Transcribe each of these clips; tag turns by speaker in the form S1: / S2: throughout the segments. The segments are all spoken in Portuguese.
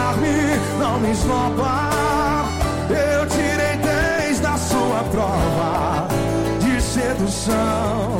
S1: charme não me esnoba. Eu tirei 10 da sua prova de sedução.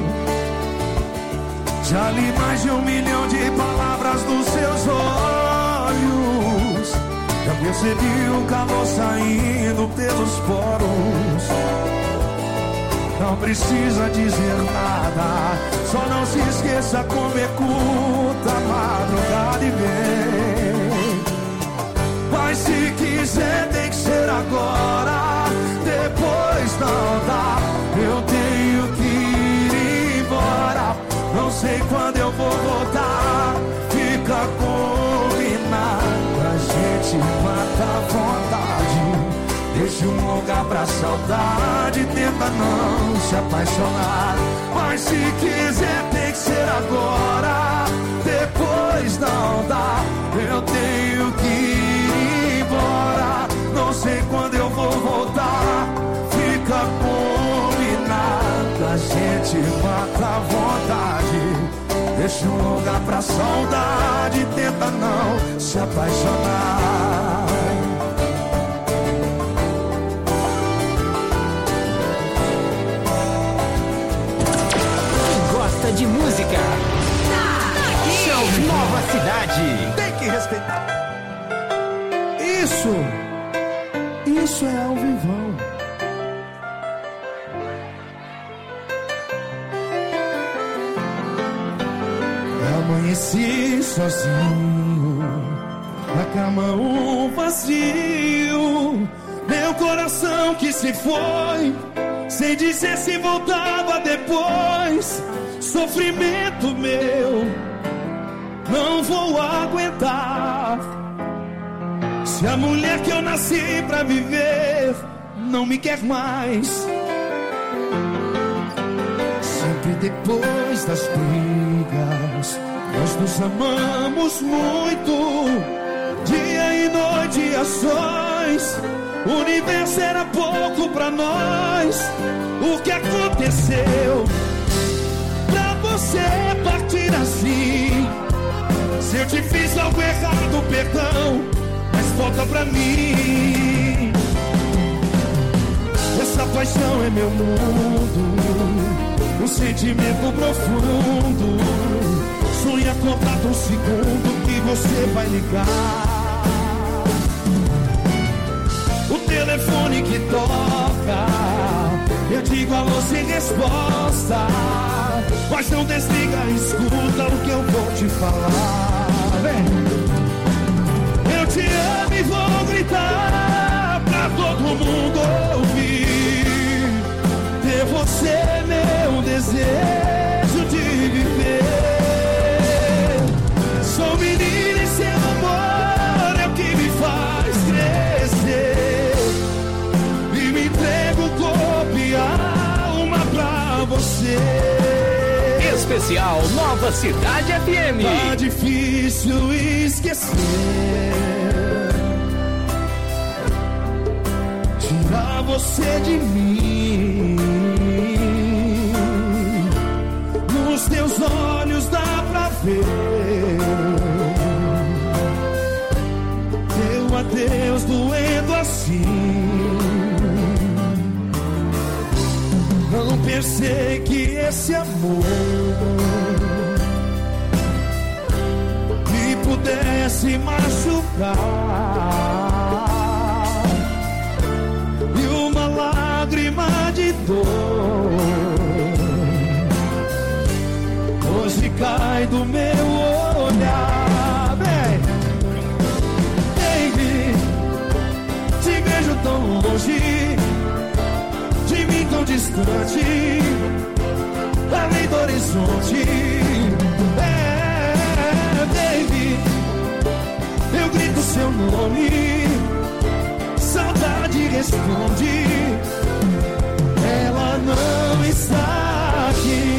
S1: Já li mais de 1 milhão de palavras dos seus olhos. Já percebi o calor saindo pelos poros. Não precisa dizer nada, só não se esqueça como escuta a madrugada e vem. Mas se quiser tem que ser agora, depois não dá. Eu tenho que ir embora, não sei quando eu vou voltar. Fica combinado, a gente mata a vontade. Deixa um lugar pra saudade, tenta não se apaixonar. Mas se quiser tem que ser agora, depois não dá. Eu tenho que ir embora, não sei quando eu vou voltar. Fica combinado, a gente mata a vontade. Deixa um lugar pra saudade, tenta não se apaixonar.
S2: De música Show Nova Cidade.
S1: Tem que respeitar. Isso é ao vivão. Amanheci sozinho, na cama um vazio. Meu coração que se foi, sem dizer se voltava depois. Sofrimento meu, não vou aguentar. Se a mulher que eu nasci pra viver não me quer mais. Sempre depois das brigas, nós nos amamos muito. Dia e noite ações, o universo era pouco pra nós. O que aconteceu? Você partir assim. Se eu te fiz algo errado, perdão, mas volta pra mim. Essa paixão é meu mundo, um sentimento profundo. Sonha acordar um segundo que você vai ligar. O telefone que toca, eu digo alô sem resposta. Mas não desliga, escuta o que eu vou te falar. Vem. Eu te amo e vou gritar pra todo mundo ouvir. Ter você é meu desejo de viver. Sou menina e seu amor é o que me faz crescer. E me entrego o corpo e a alma pra você.
S2: Especial Nova Cidade FM.
S1: Tá difícil esquecer, tirar você de mim. Nos teus olhos dá pra ver teu adeus doendo assim. Não pensei que esse amor me pudesse machucar. E uma lágrima de dor hoje cai do meu olhar. Baby, te vejo tão longe, de mim tão distante, além do horizonte. Baby, eu grito seu nome, saudade responde, ela não está aqui.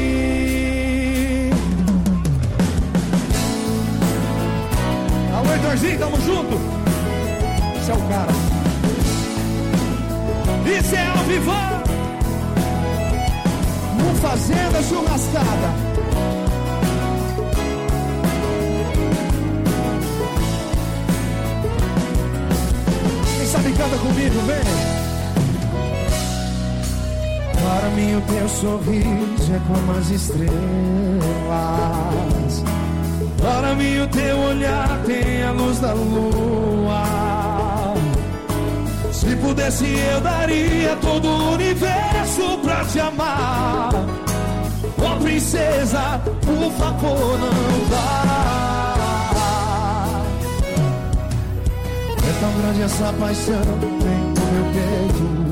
S1: Alô, Heitorzinho, tamo junto. Esse é o cara. Isso é ao vivo. Fazenda Churrascada. Canta comigo, vem. Para mim o teu sorriso é como as estrelas. Para mim o teu olhar tem a luz da lua. Se pudesse eu daria todo o universo pra te amar. Ó princesa, por favor não vá. É tão grande essa paixão dentro do meu peito.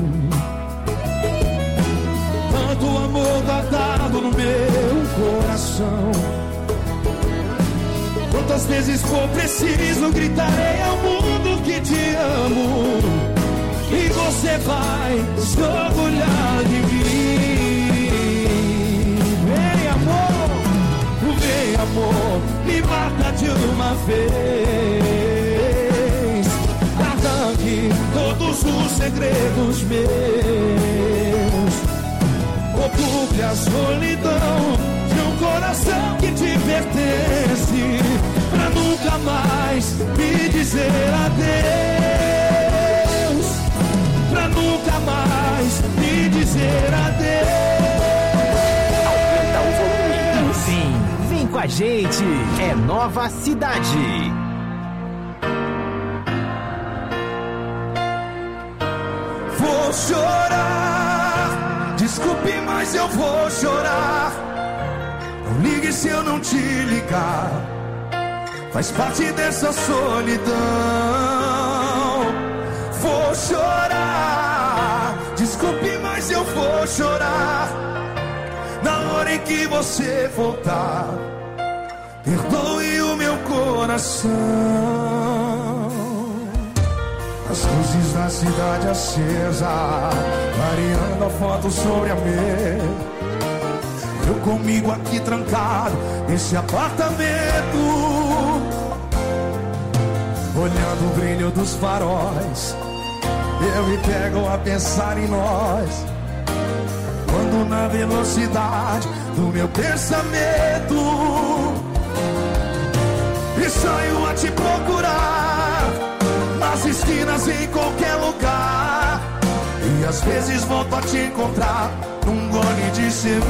S1: Tanto amor guardado no meu coração. Quantas vezes for preciso gritarei ao mundo que te amo. E você vai se orgulhar de mim. Vem amor, me mata de uma vez. Arranque todos os segredos meus. Ocupe a solidão de um coração que te pertence, pra nunca mais me dizer adeus. Pra nunca mais me dizer adeus.
S2: Aumenta o volume. Sim, vem com a gente. É Nova Cidade.
S1: Vou chorar, desculpe, mas eu vou chorar. Não ligue se eu não te ligar. Faz parte dessa solidão. Vou chorar, desculpe, mas eu vou chorar. Na hora em que você voltar, perdoe o meu coração. As luzes da cidade acesa, variando a foto sobre a mesa. Eu comigo aqui trancado nesse apartamento, olhando o brilho dos faróis. Eu me pego a pensar em nós, quando na velocidade do meu pensamento e saio a te procurar nas esquinas, em qualquer lugar. E às vezes volto a te encontrar num gole de cerveja.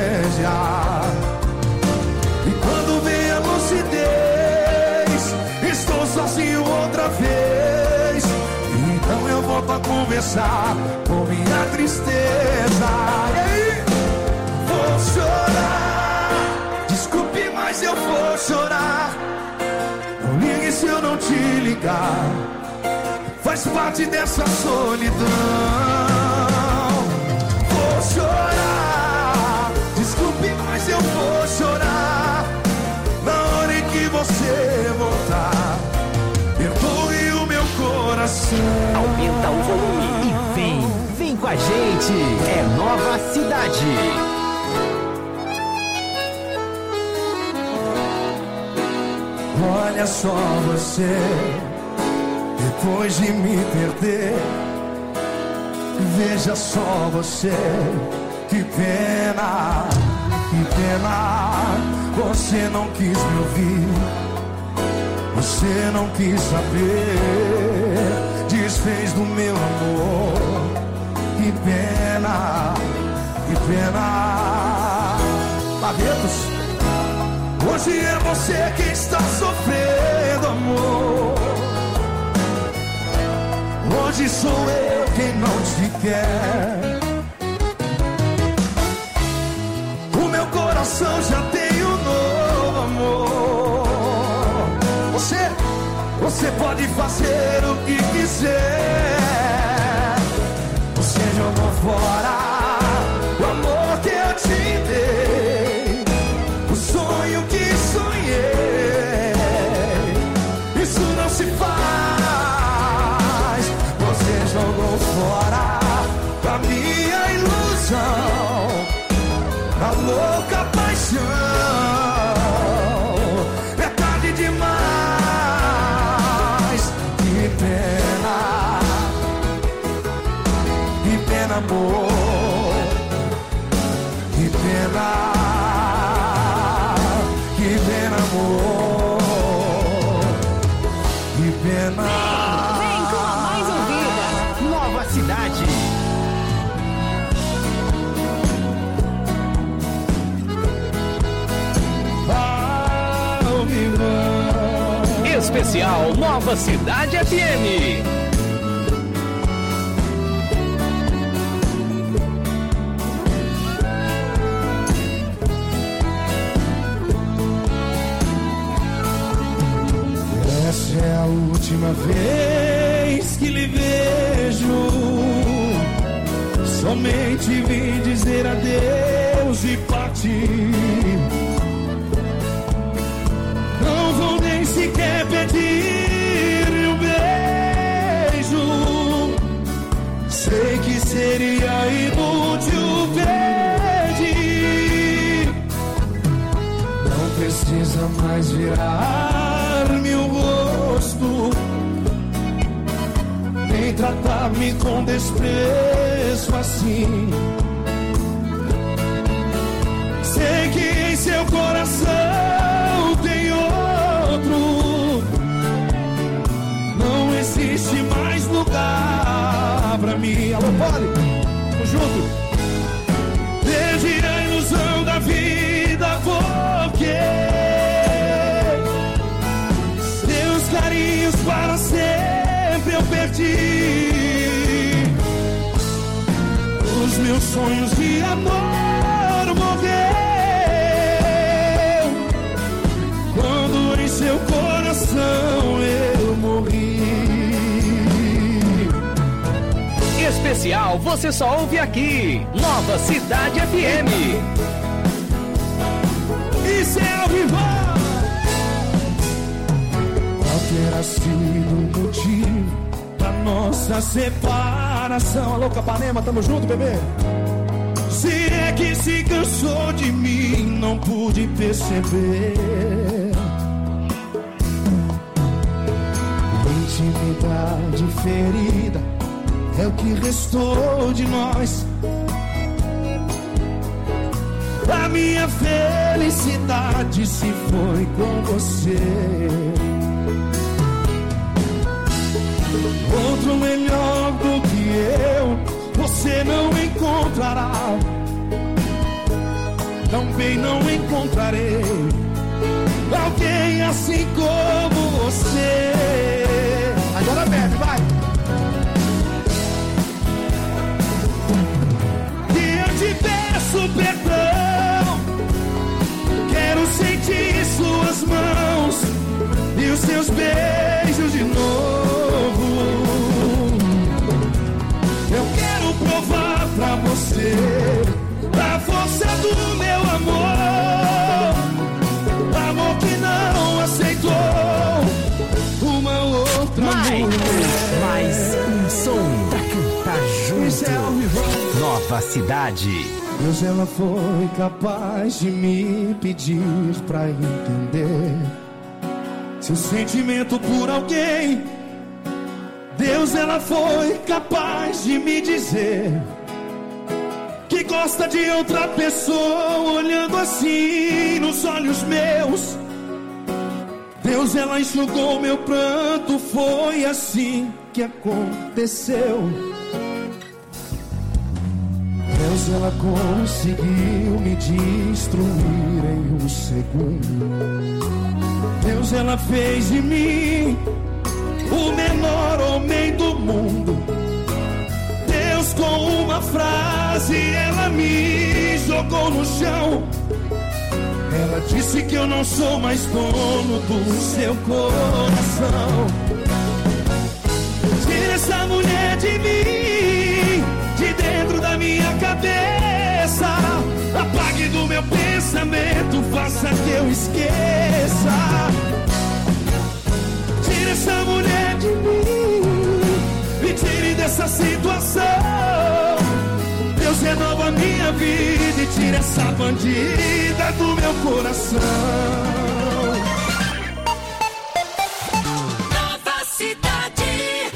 S1: E quando vem a lucidez, estou sozinho outra vez. Então eu volto a conversar com minha tristeza. E aí? Vou chorar, desculpe, mas eu vou chorar. Não ligue se eu não te ligar. Faz parte dessa solidão. Vou chorar, desculpe, mas eu vou chorar. Na hora em que você voltar, perdoe o meu coração.
S2: Aumenta o volume e vem com a gente. É Nova Cidade.
S1: Olha só você, depois de me perder. Veja só você, que pena, que pena. Você não quis me ouvir, você não quis saber. Desfez do meu amor, que pena, que pena. Barretos, hoje é você quem está sofrendo, amor. Hoje sou eu quem não te quer. O meu coração já tem um novo amor. Você pode fazer o que quiser. Você jogou fora o amor que eu te dei, o sonho que sonhei. Isso não se faz. Você jogou fora a minha ilusão, a louca paixão. É tarde demais. Que pena, amor. Que pena, amor. Que pena.
S3: Vem com a mais ouvida.
S2: Especial Nova Cidade FM.
S1: Essa é a última vez que lhe vejo. Somente vim dizer adeus e partir. Não vou nem sequer pedir um beijo. Sei que seria inútil pedir. Não precisa mais virar-me o rosto, nem tratar-me com desprezo assim. Sei que em seu coração tem outro. Não existe mais lugar pra mim. Alô, Poli, tamo junto. Desde a ilusão da vida, porque seus carinhos para sempre eu perdi. Os meus sonhos de amor morreu quando em seu coração eu morri.
S2: Especial você só ouve aqui, Nova Cidade FM.
S1: Isso é ao vivo. Qual terá sido o motivo da nossa separação? Alô, Capanema, tamo junto, bebê? Se é que se cansou de mim, não pude perceber. Intimidade ferida é o que restou de nós. A minha felicidade se foi com você. Outro melhor do que eu você não encontrará. Também não encontrarei alguém assim como você. Agora bebe, vai. E eu te peço perdão. Quero sentir suas mãos e os seus beijos de novo. Eu quero provar pra você a força do meu amor. Amor que não aceitou uma outra mulher.
S2: Mais um som pra cantar junto. Nova Cidade.
S1: Deus, ela foi capaz de me pedir pra entender seu sentimento por alguém. Deus, ela foi capaz de me dizer que gosta de outra pessoa, olhando assim nos olhos meus. Deus, ela enxugou meu pranto, foi assim que aconteceu. Deus, ela conseguiu me destruir em um segundo. Deus, ela fez de mim o menor homem do mundo. Deus, com uma frase, ela me jogou no chão. Ela disse que eu não sou mais dono do seu coração. Tira essa mulher de mim, de dentro da minha cabeça. Apague do meu pensamento, faça que eu esqueça. Tire essa mulher de mim, me tire dessa situação. Deus, renova minha vida e tira essa bandida do meu coração.
S3: Nova Cidade.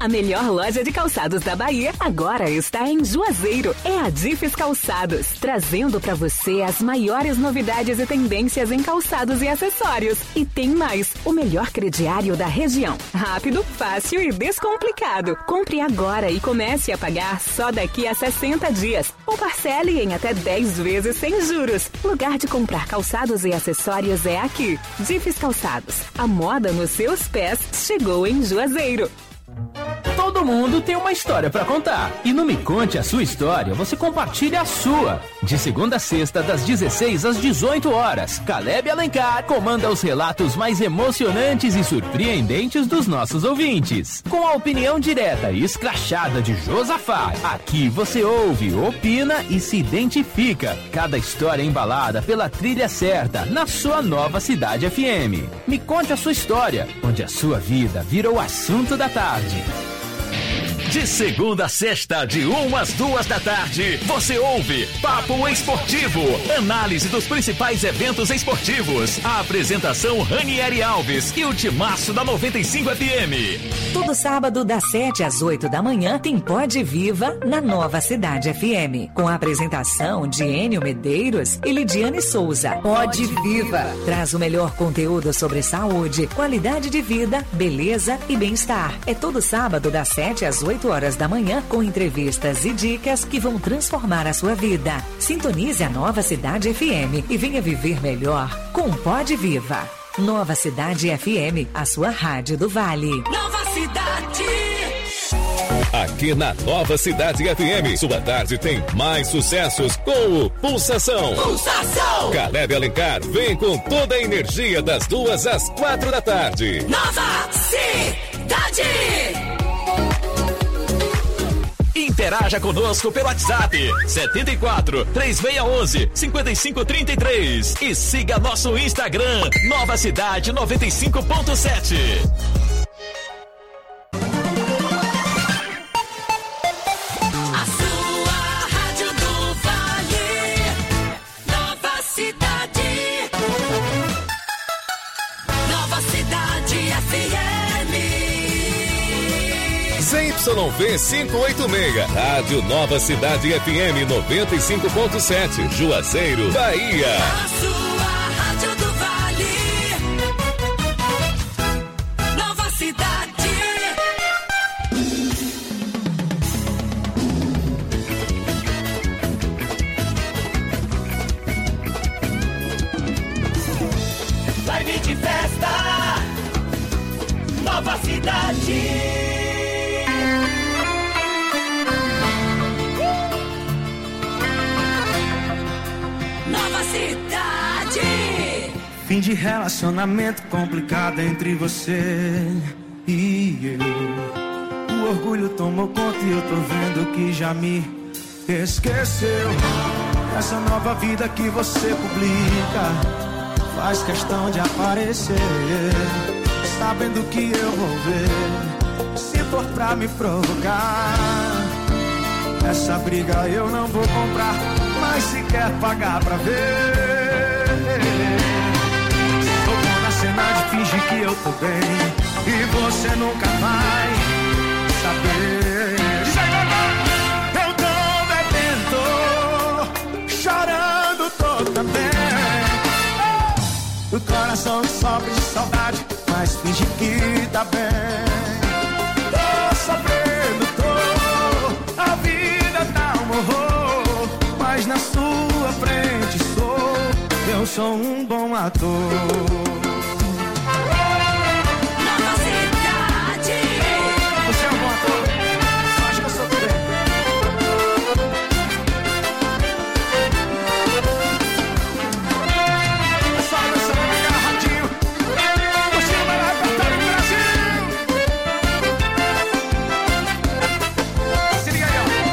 S3: A melhor loja de calçados da Bahia agora está em Juazeiro. É a Difes Calçados, trazendo para você as maiores novidades e tendências em calçados e acessórios. E tem mais, o melhor crediário da região. Rápido, fácil e descomplicado. Compre agora e comece a pagar só daqui a 60 dias. Ou parcele em até 10 vezes sem juros. Lugar de comprar calçados e acessórios é aqui. Difes Calçados. A moda nos seus pés chegou em Juazeiro.
S2: Todo mundo tem uma história pra contar. E no Me Conte a Sua História, você compartilha a sua. De segunda a sexta, das 16 às 18 horas, Caleb Alencar comanda os relatos mais emocionantes e surpreendentes dos nossos ouvintes. Com a opinião direta e escrachada de Josafá, aqui você ouve, opina e se identifica. Cada história embalada pela trilha certa, na sua Nova Cidade FM. Me Conte a Sua História, onde a sua vida vira o assunto da tarde.
S4: De segunda a sexta, de 1 às 2 da tarde, você ouve Papo Esportivo, análise dos principais eventos esportivos. A apresentação Ranieri Alves e o timaço da 95 FM.
S5: Todo sábado, das 7 às 8 da manhã, tem Pode Viva na Nova Cidade FM, com a apresentação de Enio Medeiros e Lidiane Souza. Pode Viva traz o melhor conteúdo sobre saúde, qualidade de vida, beleza e bem-estar. É todo sábado, das 7 às 8 horas da manhã, com entrevistas e dicas que vão transformar a sua vida. Sintonize a Nova Cidade FM e venha viver melhor com Pode Viva. Nova Cidade FM, a sua rádio do Vale.
S6: Nova Cidade.
S4: Aqui na Nova Cidade FM, sua tarde tem mais sucessos com o Pulsação.
S6: Pulsação.
S4: Caleb Alencar vem com toda a energia das 2 às 4 da tarde.
S6: Nova Cidade.
S4: Interaja conosco pelo WhatsApp 74 3611 5533 e siga nosso Instagram Nova Cidade 95.7. ZYV 586, Rádio Nova Cidade FM 95.7, Juazeiro, Bahia.
S6: A sua rádio do Vale. Nova Cidade. Live de festa. Nova Cidade. Nova Cidade.
S1: Fim de relacionamento complicado entre você e eu. O orgulho tomou conta e eu tô vendo que já me esqueceu. Essa nova vida que você publica faz questão de aparecer, sabendo que eu vou ver. Se for pra me provocar, essa briga eu não vou comprar, mas se quer pagar pra ver. Tô bom na cena de fingir que eu tô bem e você nunca vai saber. Diz aí, eu tô bebendo, tô chorando, tô também. O coração sofre de saudade, mas finge que tá bem. Tô sofrendo, tô, a vida tá um horror, mas na sua frente eu sou um bom ator.
S6: Nova Cidade.
S1: Você é um bom ator? Eu acho que eu sou também. Só dançando agarradinho, curtindo o melhor repertório do Brasil. Se liga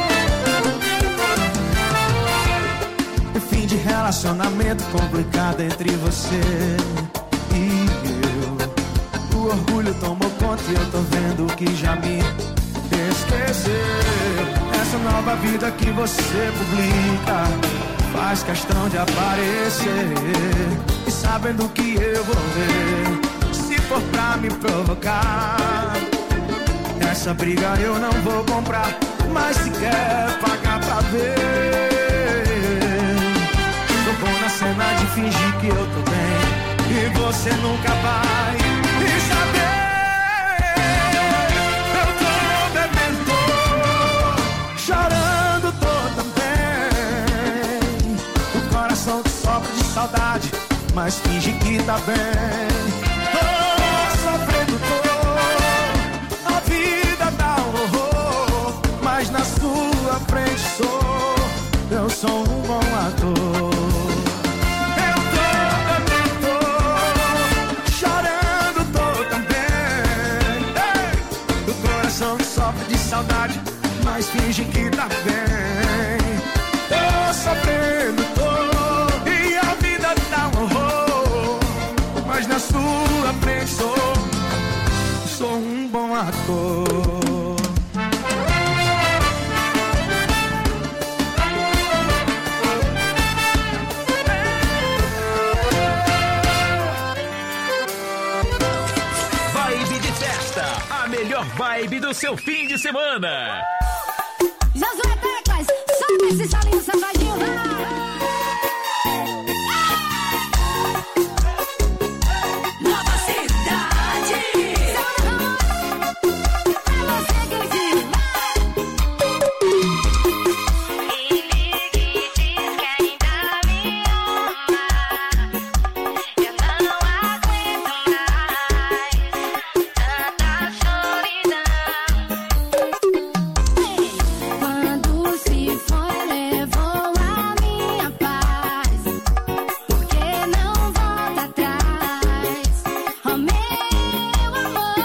S1: aí, ó. Fim de relacionamento complicado entre você e eu. O orgulho tomou conta e eu tô vendo que já me esqueceu. Essa nova vida que você publica faz questão de aparecer, e sabendo que eu vou ver. Se for pra me provocar, Essa briga eu não vou comprar, mas se quer pagar pra ver. Tô bom na cena de fingir que eu tô bem, e você nunca vai saber. Eu tô bebendo, chorando, tô também. O coração que sofre de saudade, mas finge que tá bem. Tô sofrendo, tô. A vida dá um horror, mas na sua frente eu sou um bom ator. Eu tô chorando, tô também. Ei! O coração que sofre de saudade, mas finge que tá bem. Tô sofrendo, tô. E a vida dá um horror, mas na sua frente sou um bom ator.
S4: Vibe de festa, a melhor vibe do seu fim de semana.
S6: Josué Teclas, sobe esse salinho safadinho, vai! Nova cidade. É você que diz,
S7: Me liga e diz que ainda me ama. Eu não aguento mais tanta solidão.
S6: quando se foi, levou a minha paz. Porque não volta atrás, oh meu amor.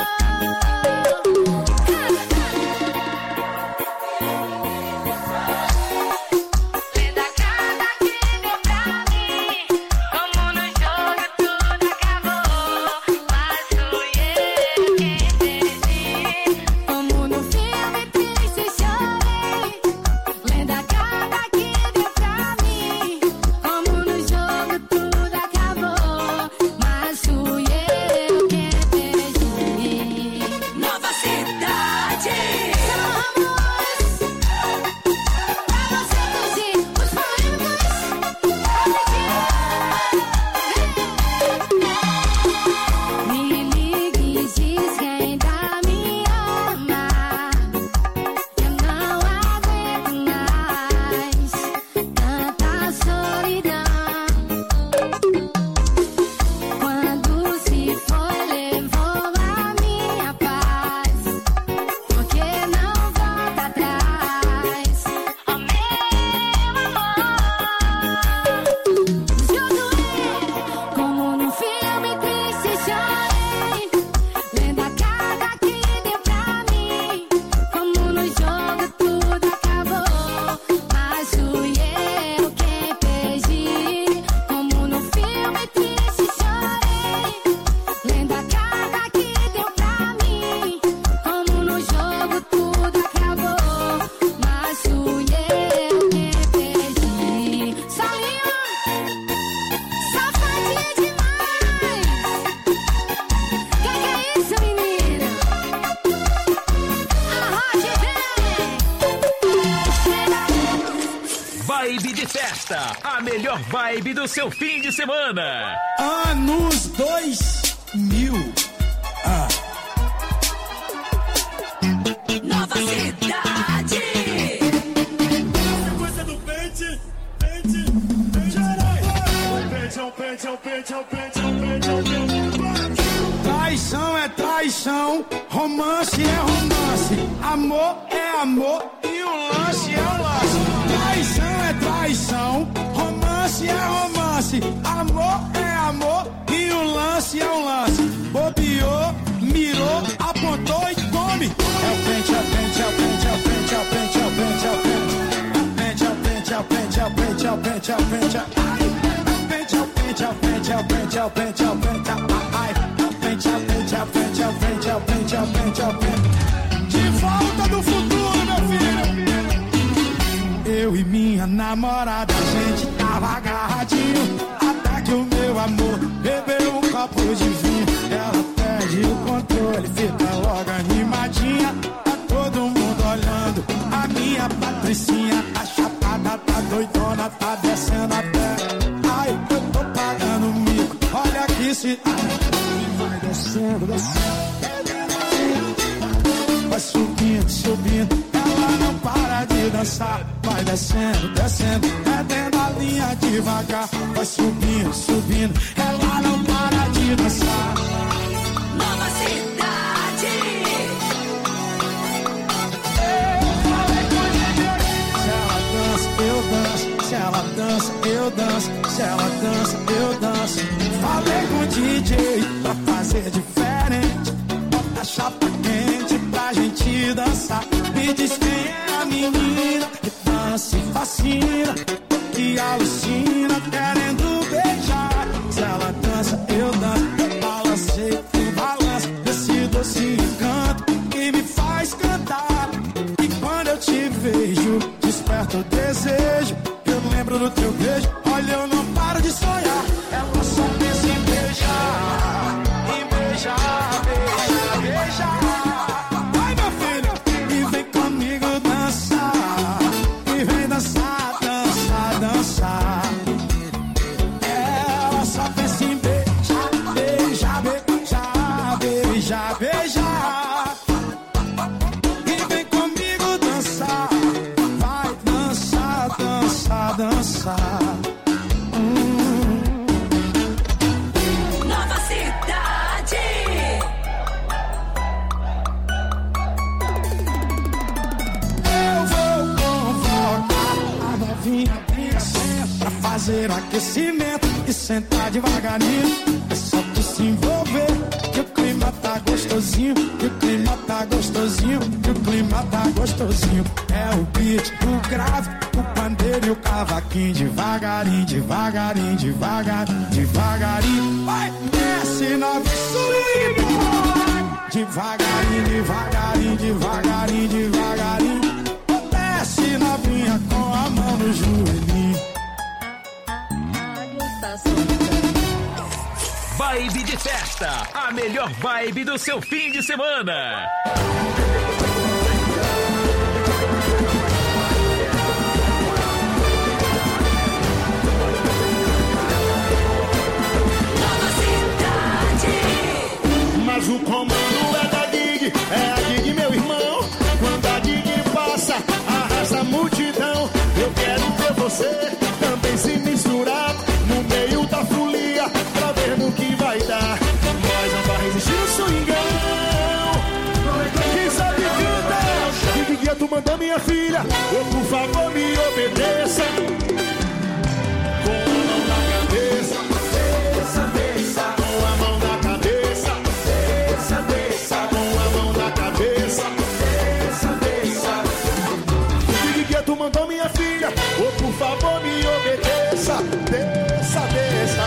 S7: Lenda cada que deu pra mim, como no jogo tudo acabou. Mas fui eu quem perdi.
S6: Como no filme triste chorei. Lenda cada que deu pra mim. Como no jogo tudo acabou, mas fui eu quem perdi.
S8: Nova cidade.
S6: Pra você curtir os polêmicos. Me liga e diz que ainda me ama. Eu não aguento mais tanta solidão. Quando se foi, levou a minha paz. Porque não volta atrás,
S7: Oh meu amor,
S6: Josué, como num filme triste chorei. Lenda cada que deu pra mim. Como no jogo tudo acabou, mas fui eu quem perdi. Como no filme triste chorei. Lenda cada que deu pra mim. Como no jogo tudo acabou, mas fui eu quem perdi. Salinho, safadinha demais. Que é isso, menina? A Roger vem.
S4: Vibe de festa, a melhor vibe do seu fim de semana.
S1: Anos 2000.
S8: Nova cidade.
S1: Sequência do pente, pente, pente. Traição é traição, romance é romance, amor é amor e o lance é o lance. Traição é traição, romance é romance, amor é amor e o lance é o lance. Bobeou, mirou, apontou e come. É o pente, é o pente, é o pente, é o pente, é o pente, é o pente, é o pente. É o pente, é o pente, é o pente, é o pente, é o pente, é o pente. Pente, é o pente, é o pente, é o pente, é o pente, é o pente, ai. Pente, é o pente, é o pente, é o pente, é o pente, é o pente, é o pente. De volta do futuro, meu filho. Eu e minha namorada, a gente tava agarradinho. Até que o meu amor bebeu um copo de vinho. Ela perde o controle, fica logo animadinha. tá descendo até. Ai, eu tô pagando mico. Olha aqui se. Vai descendo, descendo. Vai subindo, subindo. Ela não para de dançar. Vai descendo, descendo. É dentro da linha devagar. Vai subindo, subindo. Ela não para de dançar.
S8: Nova cidade.
S1: Se ela dança, eu danço. Se ela dança, eu danço. Falei com o DJ pra fazer diferente. Bota a chapa quente pra gente dançar. Me diz quem é a menina que dança e fascina, que alucina querendo beijar. Se ela dança, eu danço. Eu balancei, eu balanço. Esse doce encanto que me faz cantar. E quando eu te vejo, desperta o desejo. Eu lembro do teu beijo. Olha, eu não paro de sonhar. Ela só pensa em beijar. Em beijar, beijar, beijar. Vai, meu filho, e vem comigo dançar. E vem dançar, dançar, dançar. Ela só pensa em beijar, beijar, beijar, beijar, beijar. E vem comigo dançar. Vai dançar, dançar, dançar.
S8: Nova cidade.
S1: Eu vou convocar a novinha princesa pra fazer aquecimento e sentar devagarinho. É só tu se envolver que o clima tá gostosinho, que o clima tá gostosinho, que o clima tá gostosinho. É o beat, o grave, o pandeiro e o cavaquinho. Devagarinho, devagarinho, devagarinho, devagarinho. Vai, desce novinha, swing. Devagarinho, devagarinho, devagarinho, devagarinho. Desce novinha com a mão no joelhinho.
S4: Vibe de festa, a melhor vibe do seu fim de semana.
S8: Nova cidade.
S9: Mas o comando é da Dig, é a Dig, meu irmão. Quando a Dig passa, arrasta a multidão. Eu quero ver você também se misturar no meio da folia, pra ver no que vai dar. Mas não vai resistir o swingão. Quem sabe vida? Que dia tu mandou minha filha? Ou por favor me obedeça. Com a mão na cabeça, desça, desça. Com a mão na cabeça, desça, desça. Com a mão na cabeça, desça, desça. Que dia tu mandou minha filha? Ou por favor me obedeça. Desça, desça.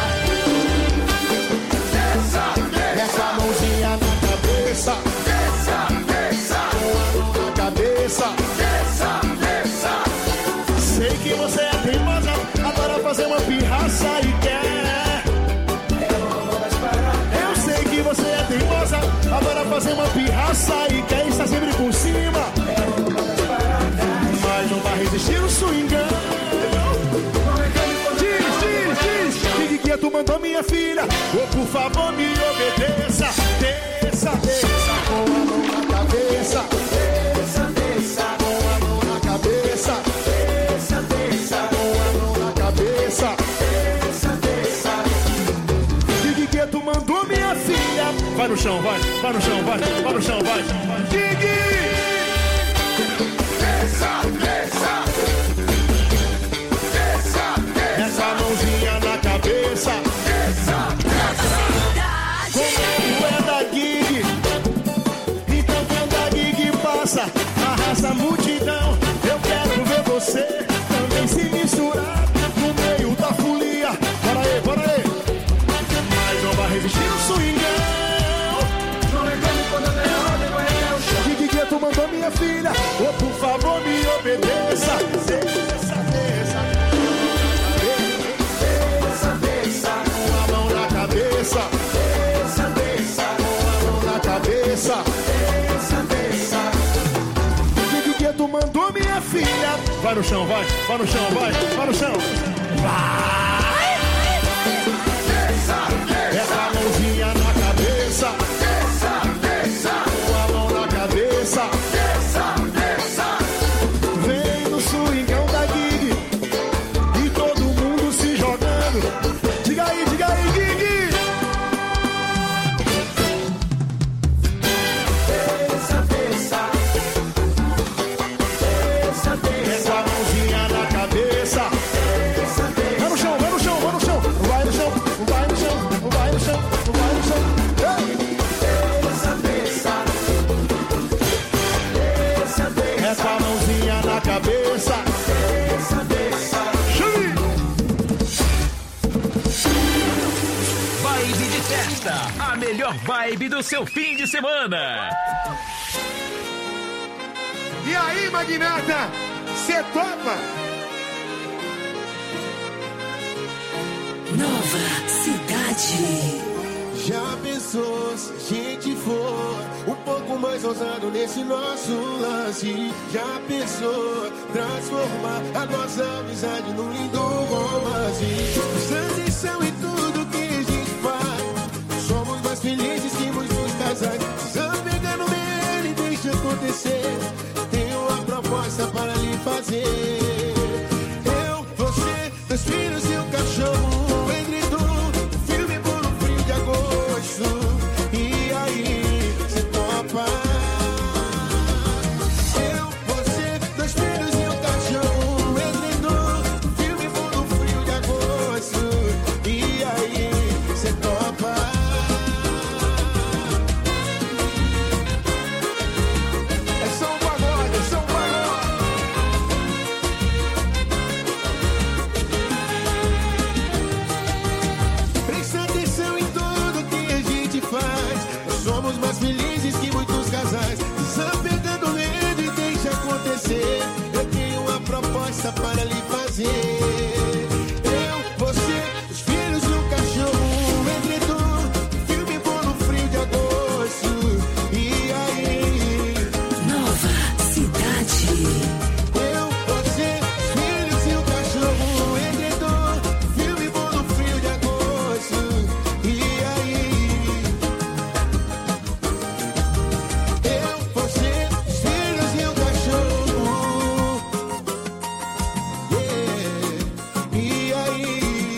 S9: Essa mãozinha na cabeça, desça, desça. Com a mão na cabeça, desça, desça. Sei que você é teimosa, adora fazer uma pirraça e quer. Eu sei que você é teimosa, adora fazer uma pirraça e quer estar sempre por cima. Mas não vai resistir o swingão. Diz, que tu mandou minha filha? Ou por favor me obedeça. Desça, desça, com a mão na cabeça. Desça, desça, com a mão na cabeça. Desça, desça, com a mão na cabeça. Desça, desça. Diga que tu mandou minha filha. Vai no chão, vai, vai no chão, vai, vai no chão, vai. Diga! Desça, desça. Essa mãozinha na cabeça. Como é da Gig, então quando a Gig passa, arrasa a multidão. Eu quero ver você também se misturar no meio da folia. Bora aí, bora aí. Mas não vai resistir o swingão. Gig, tu mandou minha filha, ou por favor me obedeça. Vai no chão, vai no chão, vai no chão. Vai! Essa mãozinha na cabeça. Com a mão na cabeça. Vem no swingão da Gig. E todo mundo se jogando. Diga aí, Gig. Essa mãozinha na cabeça. Vai no chão. Vai no chão. Essa mãozinha na cabeça.
S4: Vibe de festa, a melhor vibe do seu fim de semana.
S9: E aí, magnata, cê topa?
S8: Nova Cidade.
S1: Já pensou se a gente for um pouco mais ousado nesse nosso lance? Já pensou transformar a nossa amizade num lindo romance? Prestando atenção em tudo que a gente faz. Somos mais felizes que muitos casais. Precisamos pegar no meio e deixa acontecer. Tenho uma proposta para lhe fazer. Eu, você, meus filhos e o cachorro. Entre tudo, filme por um frio de agosto. E aí, cê topa? Eu, você, meus filhos e o cachorro. Entre tudo, filme por um frio de agosto. E aí, cê topa? É só um pagode, Presta atenção em tudo que a gente faz. Nós somos mais felizes que muitos casais. Desapegando medo e deixa acontecer. Eu tenho uma proposta para lhe fazer. Eu, você, os filhos e o cachorro. Entre tudo, filme por um frio de agosto. E aí?
S8: Nova Cidade.
S1: Eu, você, os filhos e o cachorro. Entre tudo, filme por um frio de agosto. E aí? Eu, você, os filhos e o cachorro. Yeah. E aí?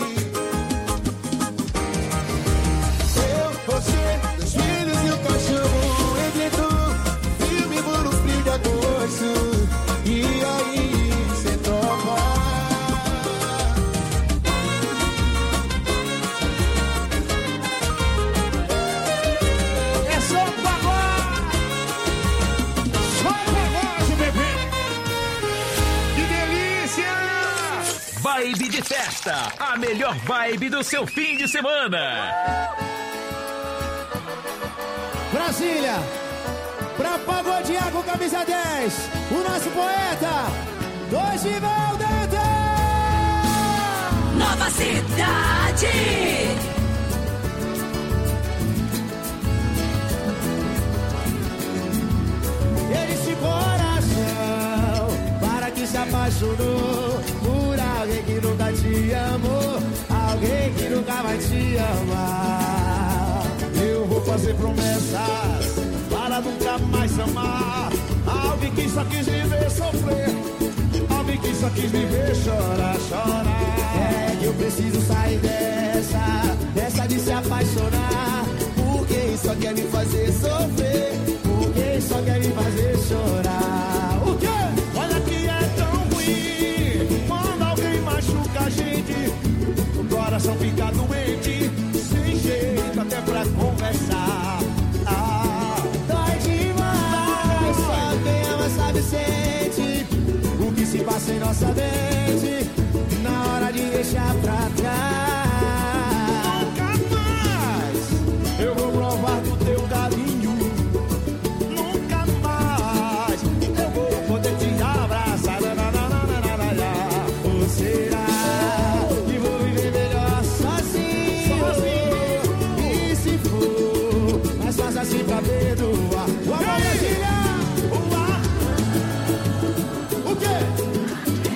S1: Eu, você, os filhos e o cachorro. Entre tudo, filme por um frio de agosto. E aí, cê topa?
S9: É só pagode, bebê. Que delícia!
S4: Vibe de festa, a melhor vibe do seu fim de semana.
S10: Brasília, pra pagodear com camisa 10, o nosso poeta, Dorival Dantas!
S8: Nova Cidade.
S10: Esse coração, para que se apaixonou por alguém que nunca te amou, alguém que nunca vai te amar. Eu vou fazer promessas para nunca mais amar alguém que só quis me ver sofrer, alguém que só quis me ver chorar. É que eu preciso sair dessa de se apaixonar, porque só quer me fazer sofrer, porque só quer me fazer chorar. O quê? Olha que é tão ruim quando alguém machuca a gente, o coração fica doente, sem jeito até pra conversar. Dói demais, só quem ama sabe sente o que se passa em nossa mente na hora de deixar pra trás. Nunca mais eu vou provar do teu carinho, nunca mais eu vou poder te abraçar. Ou será que vou viver melhor sozinho? E se for, mas faça assim pra perdoar. O amor Brasília! O quê?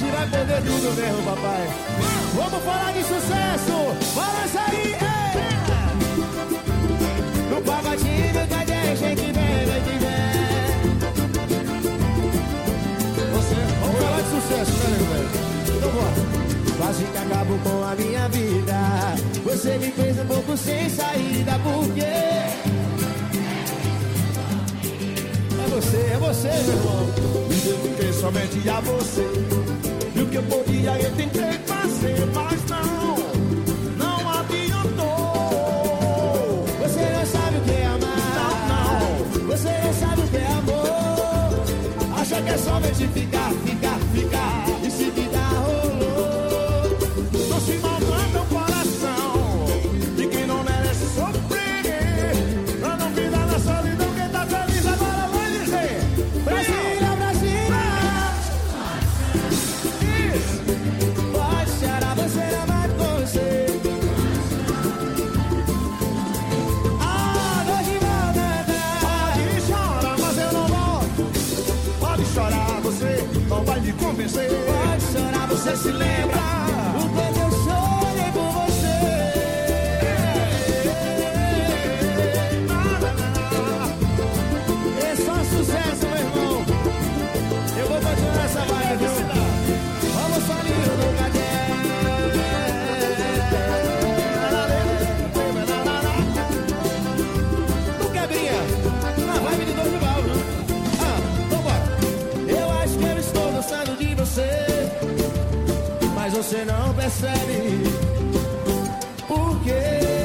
S10: vai poder tudo mesmo, papai. Vamos falar de sucesso. Balança aí, no pagodinho, cadê a gente vem, que vem? Vamos falar de sucesso, né, velho? Então bora. Quase que acabou com a minha vida. Você me fez um pouco sem saída, por quê? É você, meu irmão.
S9: Me dediquei somente a você. E o que eu podia eu tentei fazer, mas não adiantou.
S10: Você não sabe o que é amar. Não. Você não sabe o que é amor. Acha que é somente ficar. E se ficar rolou.
S9: Não se maltrata o coração de quem não merece sofrer. Pra não ficar na solidão, quem tá feliz agora vai dizer:
S10: Brasília, Brasília. Isso. Pode chorar, você não vai conhecer. Água de banana.
S9: pode chorar, mas eu não volto. Pode chorar, você não vai me convencer.
S10: Pode chorar, você se lembra o quanto eu chorei por você. É só sucesso, meu irmão. Eu vou continuar essa vibe, viu? Vamos falir no cadê? No quebrinha, na vibe de Dorival, viu? Então bora. Eu acho que eu estou gostando de você, mas você não percebe. Por quê?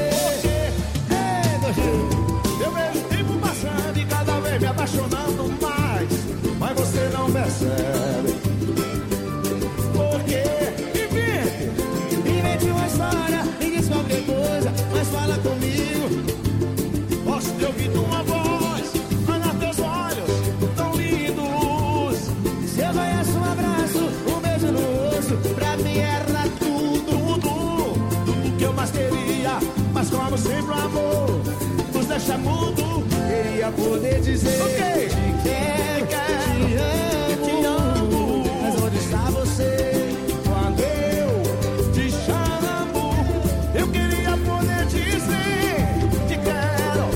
S9: Eu vejo o tempo passando e cada vez me apaixonando mais, mas você não percebe. Por quê?
S10: Invente uma história, me diz qualquer coisa, mas fala comigo.
S9: Posso ter ouvido uma voz, olhar teus olhos tão lindos.
S10: Se eu conheço um abraço, um beijo no rosto, pra mim era
S9: Tudo que eu mais queria, mas como sempre o amor nos deixa mudo.
S10: queria poder dizer
S9: Ok.
S10: te quero, te amo, mas onde está você?
S9: Quando eu te chamo, eu queria poder dizer te quero,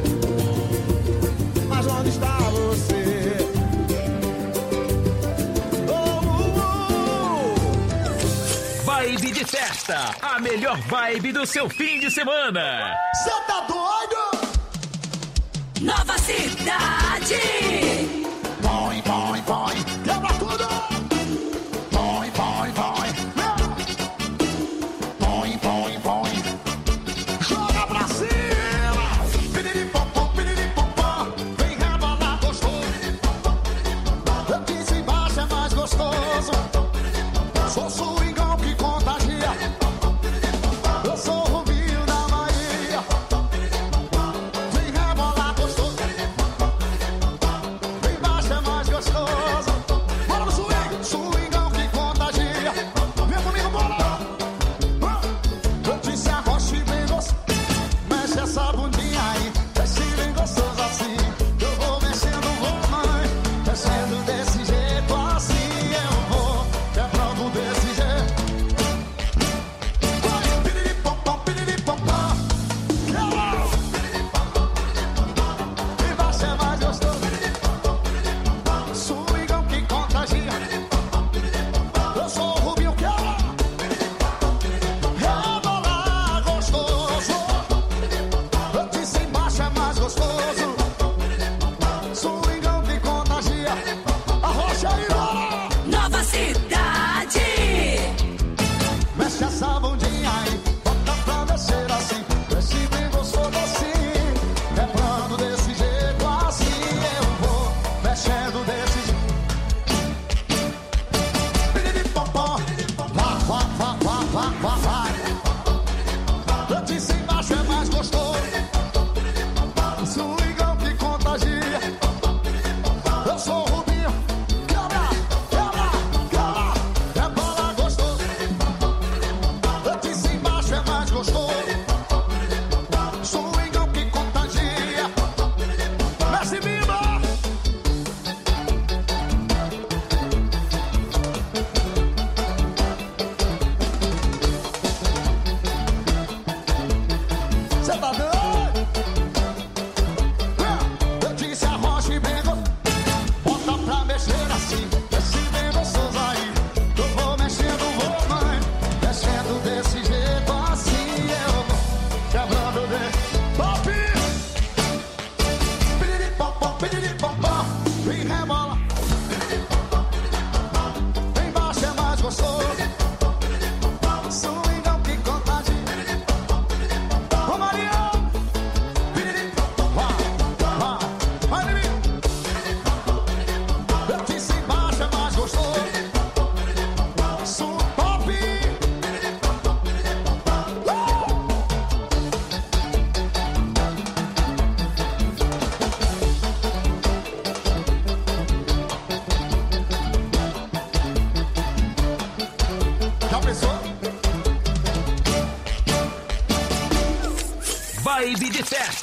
S9: mas onde está você?
S4: Vibe de festa, a melhor vibe do seu fim de semana.
S9: Cê tá doido?
S8: Nova Cidade.
S9: Põe, quebra tudo. Põe. Joga pra cima. Piriripompom, vem rebolar gostoso. Aqui embaixo é mais gostoso. Sou swingão que contagia. Eu sou o Rubinho da Bahia. Vem rebolar gostoso. Vem baixo é mais gostoso.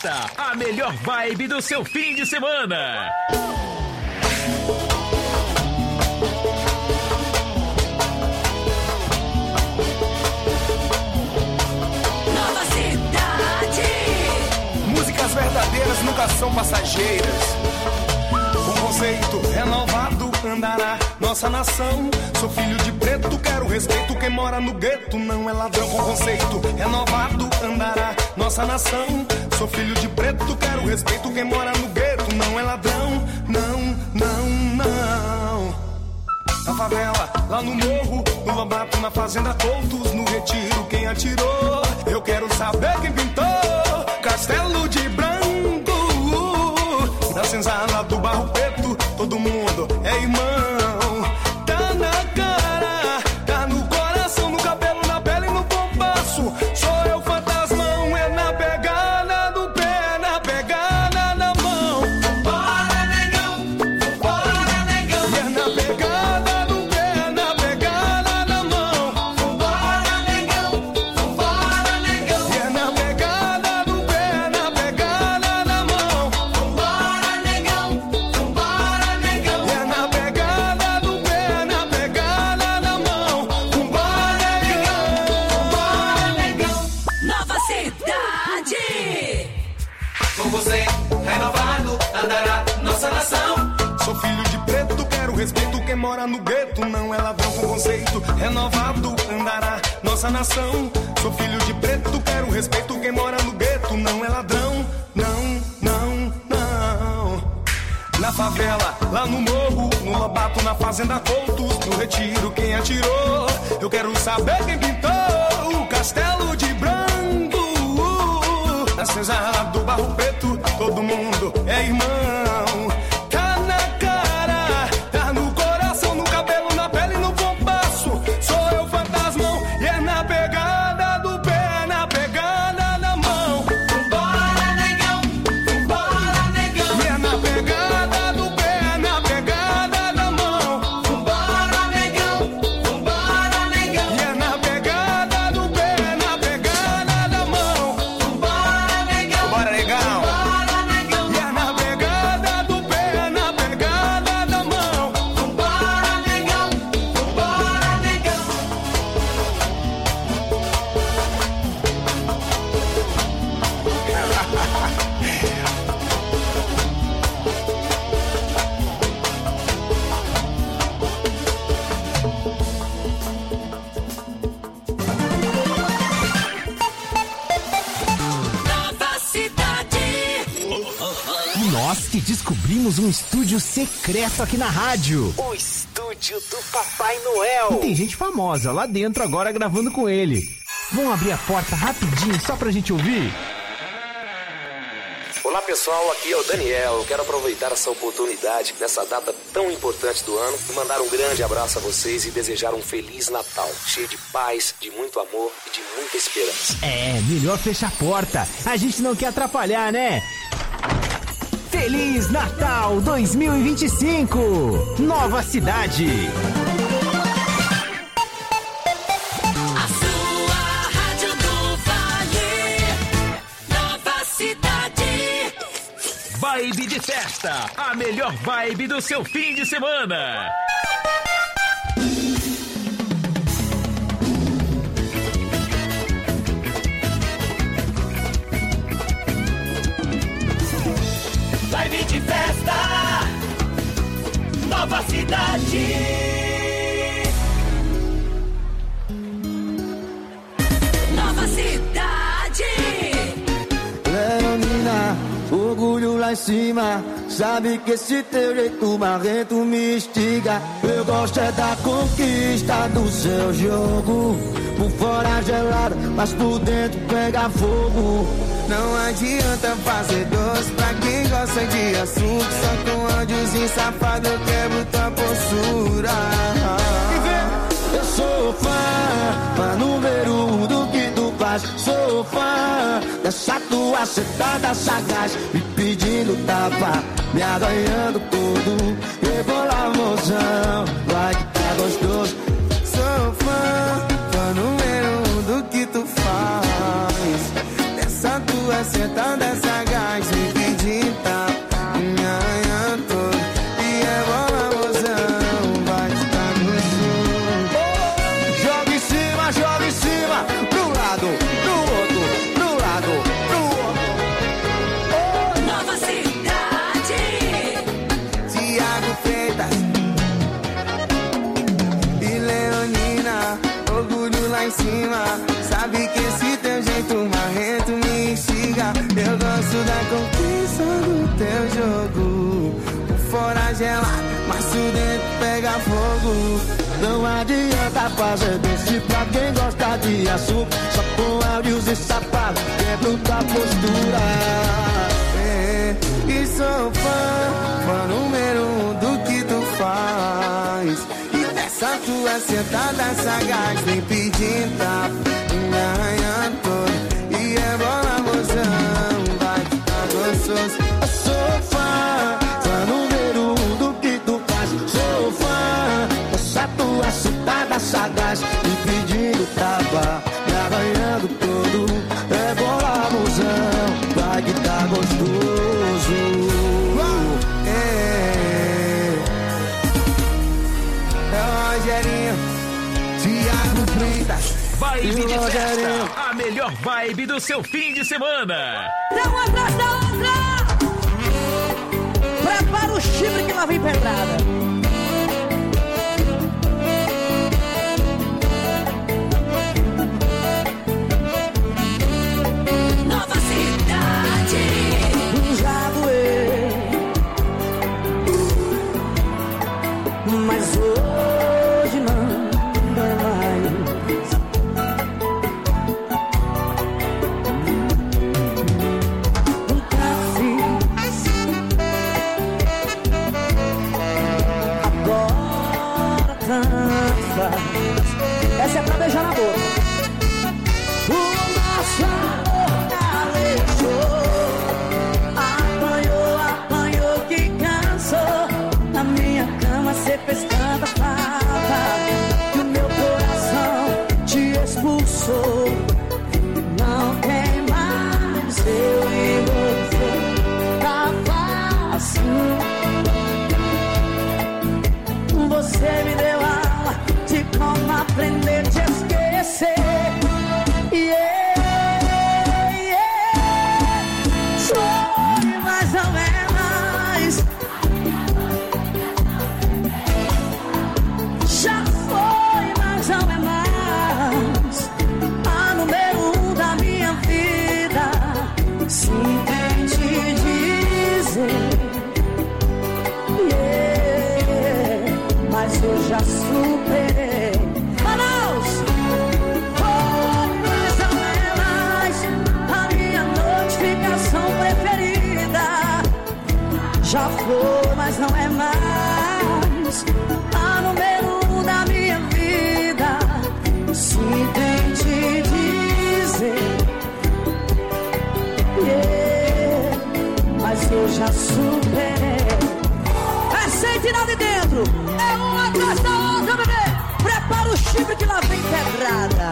S4: Festa, a melhor vibe do seu fim de semana.
S8: Nova Cidade.
S1: Músicas verdadeiras nunca são passageiras. O conceito renovado andará nossa nação. Sou filho de preto, quero respeito. Quem mora no gueto não é ladrão. Com conceito renovado andará nossa nação. Sou filho de preto, quero respeito. Quem mora no gueto não é ladrão. Não, não, não. Na favela, lá no morro, no Lobato, na fazenda Coutos, no Retiro, quem atirou? Eu quero saber quem pintou Castelo de Branco. Na senzala do Barro Preto, todo mundo é irmão. Tá na cara, tá no coração, no cabelo, na pele e no compasso. Sou eu fantasmão, é na pegada do pé, na pegada da mão. Bora, negão, bora, negão. E é na pegada do pé, na pegada da mão. Bora, negão, bora, negão. E é na pegada do pé, na pegada da mão. Bora, negão, bora, negão. E é na pegada do pé, na pegada da mão. Bora, negão.
S8: Nova Cidade.
S1: Com você, renovado, andará nossa nação. Sou filho de preto, quero respeito. Quem mora no gueto não é ladrão. Com conceito renovado, andará nossa nação. Sou filho de preto, quero respeito. Quem mora no gueto não é ladrão. Não, não, não. Na favela, lá no morro, no Lobato, na fazenda Coutos, no Retiro, quem atirou? Eu quero saber quem pintou o Castelo de Branco. Na senzala do Barro Preto, todo mundo é irmão. Tá na cara, tá no coração, no cabelo, na pele e no compasso. Sou eu fantasmão e é na pegada do pé, na pegada da mão. Bora, negão, bora, negão. E é na pegada do pé, na pegada da mão. Bora, negão, bora, negão. E é na pegada do pé, na pegada da mão. Bora, negão, bora, negão. Bora, negão. E é na pegada do pé, na pegada da mão. Bora, negão, bora, negão.
S8: Nova Cidade.
S10: Nós que descobrimos um estúdio secreto aqui na rádio. O estúdio do Papai Noel. E tem gente famosa lá dentro agora gravando com ele. Vamos abrir a porta rapidinho só pra gente ouvir?
S11: Olá pessoal, aqui é o Daniel. Eu quero aproveitar essa oportunidade nessa data tão importante do ano e mandar um grande abraço a vocês e desejar um Feliz Natal, cheio de paz, de muito amor e de muita esperança.
S10: É, melhor fechar a porta. A gente não quer atrapalhar, né? Feliz Natal 2025! Nova Cidade!
S8: A sua rádio do Vale. Nova Cidade.
S4: Vibe de festa, a melhor vibe do seu fim de semana.
S8: Vibe de festa. Nova Cidade. Nova Cidade.
S10: Leonina, orgulho lá em cima. Sabe que esse teu jeito marrento me instiga. Eu gosto é da conquista do seu jogo. Por fora gelado, mas por dentro pega fogo. Não adianta fazer doce pra quem gosta de açúcar. Só com ódiozinho safado eu quebro tua postura. Eu sou fã número 1 do que tu faz. Sou fã dessa tua sentada sagaz, me pedindo tapa, me arranhando tudo. Rebola mozão, vai que tá gostoso. Sou fã número 1 do que tu faz. Dessa tua sentada sagaz. jogo. Não adianta fazer doce pra quem gosta de açúcar. Só com áudios e sapato, quebro tua postura. E sou fã número 1 do que tu faz. E dessa tua sentada sagaz, vem pedindo tapa, ganhando todo. E é bola, mozão, vai ficar gostoso. Eu sou fã número 1 do que tu faz. Sou fã dessa tua sentada sagaz, vem pedindo tapa, ganhando todo. É bola, mozão, vai que tá gostoso.
S4: Vibe de festa, a melhor vibe do seu fim de semana.
S12: Uma atrás da outra. Prepara o chifre que lá vem pedrada.
S8: Nova cidade.
S12: Já doeu, mas hoje não dói mais. Essa é pra beijar na boca. O nosso amor calejou. Apanhou que cansou. Na minha cama cê fez tanta falta que o meu coração te expulsou. Não tem mais eu e você. Tá fácil. Você me deu aula de como aprender a te esquecer. Foi, mas não é mais. Já foi, mas não é mais. A número 1 da minha vida. Se entende dizer. Mas eu já superei. Manaus! Mas não é mais a minha notificação preferida. Já foi, mas não é mais a número 1 da minha vida. Se tente dizer, mas eu já superei. Sem tirar de dentro, é uma atrás da outra, bebê. Prepara o chifre que lá vem pedrada.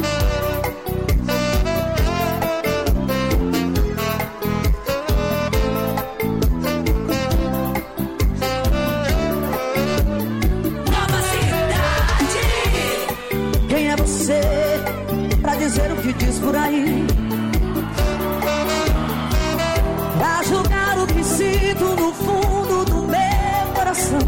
S8: Nova cidade.
S12: Quem é você pra dizer o que diz por aí? Pra julgar o que sinto no fundo do meu coração.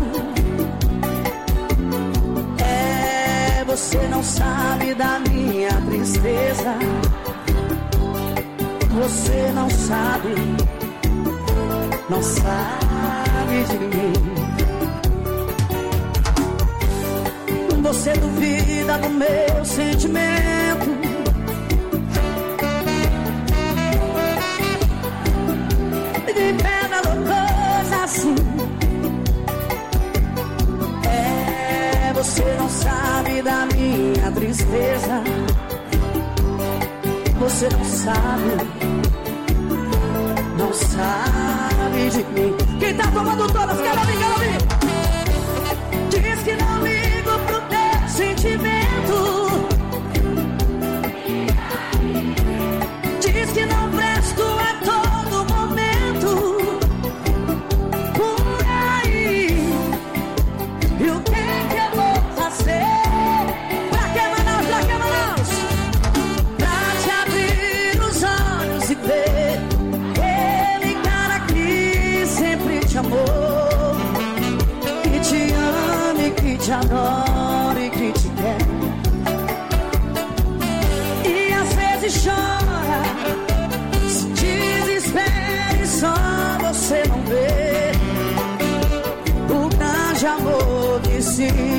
S12: Você não sabe da minha tristeza. Você não sabe de mim. Você duvida do meu sentimento. De pena ou coisa assim. Você não sabe da minha tristeza. Você não sabe de mim. Quem tá tomando todas, quero ouvir. Diz que não ligo pro teu sentimento. Diz que não presto a todo momento. Por aí. E o que eu vou fazer? Pra que Manaus? Pra te abrir os olhos e ver aquele cara que sempre te amou.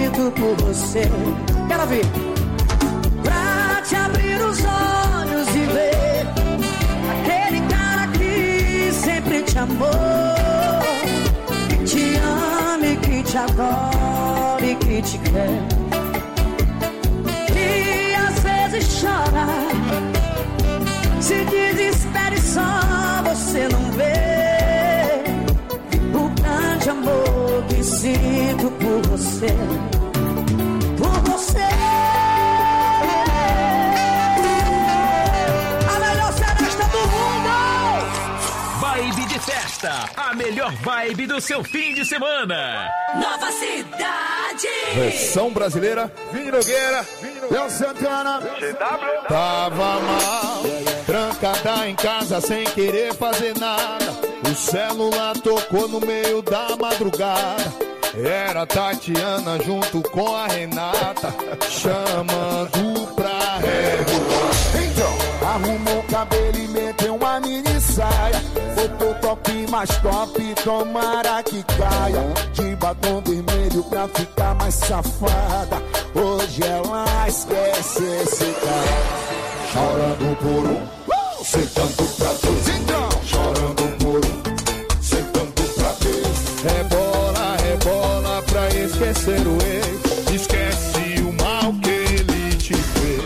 S12: sinto por você. Quero ouvir. Pra te abrir os olhos e ver aquele cara que sempre te amou, que te ama e que te adora e que te quer, e às vezes chora, se desespera e só você não vê o grande amor que sinto por você. Por você. A melhor seresta do mundo.
S4: Vibe de festa, a melhor vibe do seu fim de semana.
S8: Nova Cidade.
S9: Versão brasileira, Vini Nogueira, Léo Santana. Tava mal, trancada em casa sem querer fazer nada. O celular tocou no meio da madrugada. Era a Tatiana junto com a Renata, chamando pra rebolar. Então, arrumou o cabelo e meteu uma mini saia, botou top mais top, tomara que caia, de batom vermelho pra ficar mais safada. Hoje ela esquece esse cara, chorando por um, sentando pra dois. Então, chorando por um, sentando pra três. Rebola, rebola pra esquecer o ex, esquece o mal que ele te fez.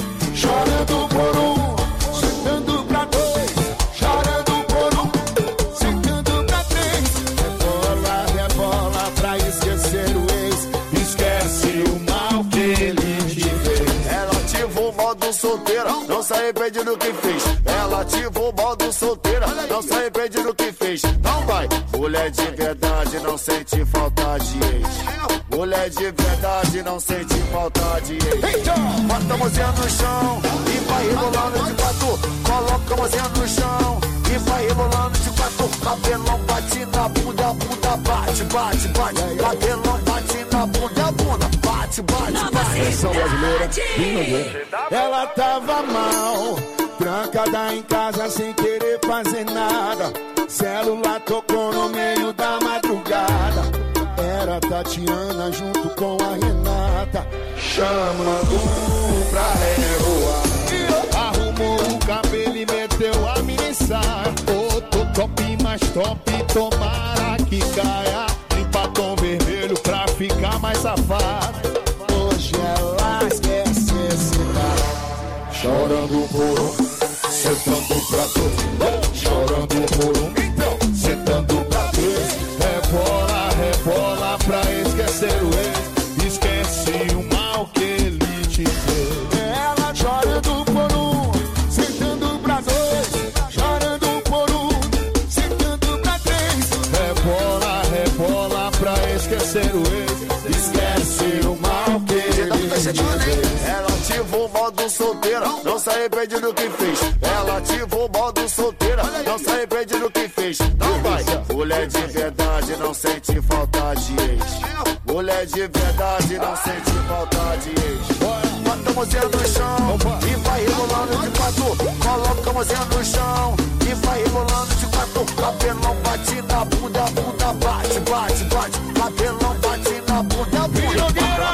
S9: Chorando por um, sentando pra dois, chorando por um, sentando pra três. Rebola, rebola pra esquecer o ex, esquece o mal que ele te fez. Ela ativou o modo solteira, não se arrepende do que fez. Ela ativou o modo solteira, não se arrepende do que fez. Não vai, mulher de verdade não sente falta de ex. Mulher de verdade não sente falta de ex. Bota a mãozinha no chão e vai rebolando de quatro. Coloca a mãozinha no chão e vai rebolando de quatro. Cabelão bate na bunda, bunda bate, bate, bate. Cabelão bate na bunda, bunda bate, bate, bate. Versão brasileira, Vini Nogueira. Ela tava mal, trancada em casa sem querer fazer nada. Celular tocou no meio da madrugada. Era a Tatiana junto com a Renata, chamando pra revoar. Arrumou o cabelo e meteu a mini saia, botou top mais top, tomara que caia, em batom vermelho pra ficar mais safada. Hoje ela esquece esse cara, chorando por um, sentando pra dois. Chorando por um, então, sentando pra três. Rebola, rebola pra esquecer o ex, esquece o mal que ele te fez. Ela chorando por um, sentando pra dois, chorando por um, sentando pra três. Rebola, rebola pra esquecer o ex, esquece o mal que ele te fez. Ela ativou o modo solteira, não se arrepende do que fez. Ela ativou o modo solteira, não se arrepende do que fez. Não vai, mulher de verdade não sente falta de ex. Mulher de verdade não sente falta de ex. Bota a mãozinha no chão e vai rebolando de quatro. Coloca a mãozinha no chão e vai rebolando de quatro. Cabelão bate na bunda, bunda bate, bate, bate. Cabelão bate na bunda, bunda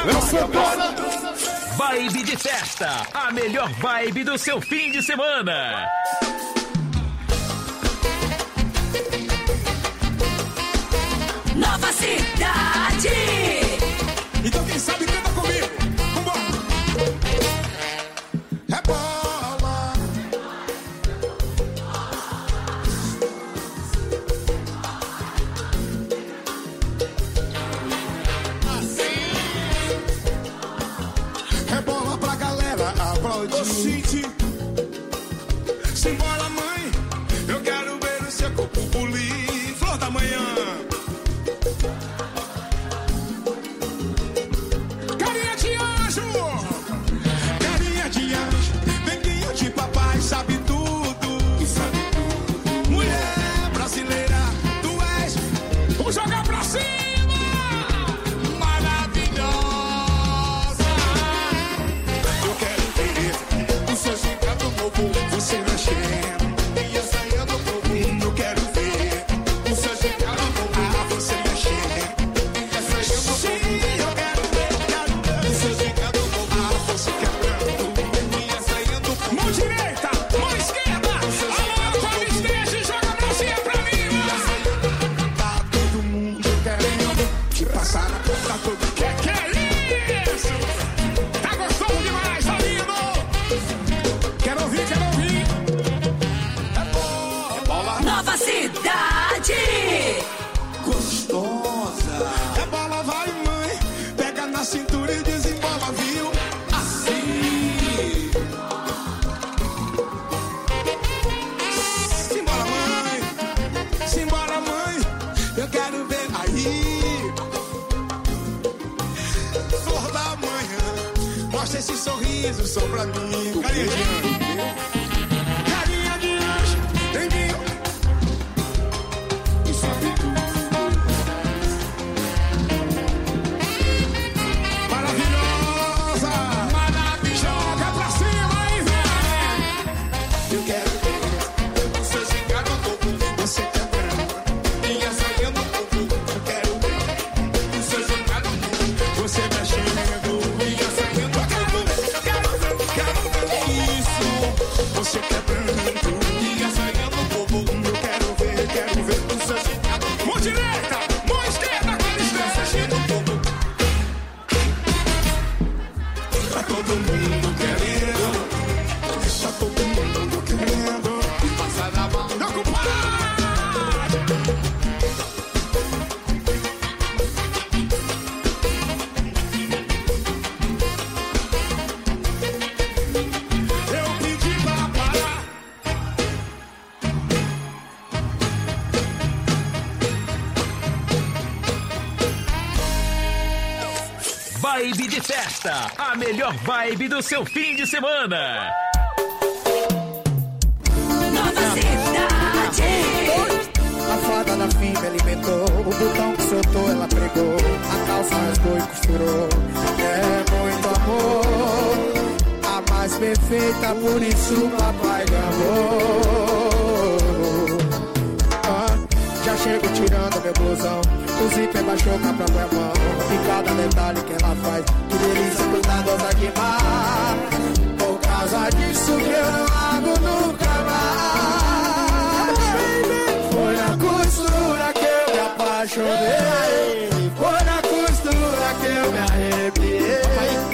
S9: bate.
S4: Vibe de festa, a melhor vibe do seu fim de semana.
S8: Nova Cidade.
S1: Então quem sabe canta comigo. Vambora. Rebola. Rebola pra galera aplaudir. Simbora, mãe. Eu quero ver o seu corpo bulir. Flor da manhã. Carinha de anjo. Carinha de anjo. Neguinho de papai, sabe tudo. Mulher brasileira, tu és. Vamos jogar pra cima. Maravilhosa. Eu quero ver o seu gigante novo, você mexendo.
S9: Mostra esse sorriso só pra mim. Carinha de anjo. Carinha de anjo. Entendi. E sabe tudo. Maravilhosa. Maravilhosa. Joga pra cima e vem. Eu quero ver. Você chegar no topo. Você quer branco. Minha saia no topo. Eu quero ver. Você jogar no topo. Você mexendo. Minha saia no topo. Quero ver isso. Você quer branco. Minha saia no topo. Eu quero ver. Você jogar no topo. Mão direita. Mão esquerda. Aquela estresse no topo. Tá todo mundo querendo. Tá todo mundo querendo. Passa na mão. Meu compadre. Eu pedi pra parar.
S4: Vibe de festa, a melhor vibe do seu fim de semana.
S8: Nova Cidade.
S10: A fada da fim me alimentou. O botão que soltou ela pregou. A calça rasgou e costurou. É muito amor. A mais perfeita, por isso o papai amor. Já chego tirando meu blusão. O zíper baixou com a própria mão. E cada detalhe que ela faz, que delícia, cuidadosa demais.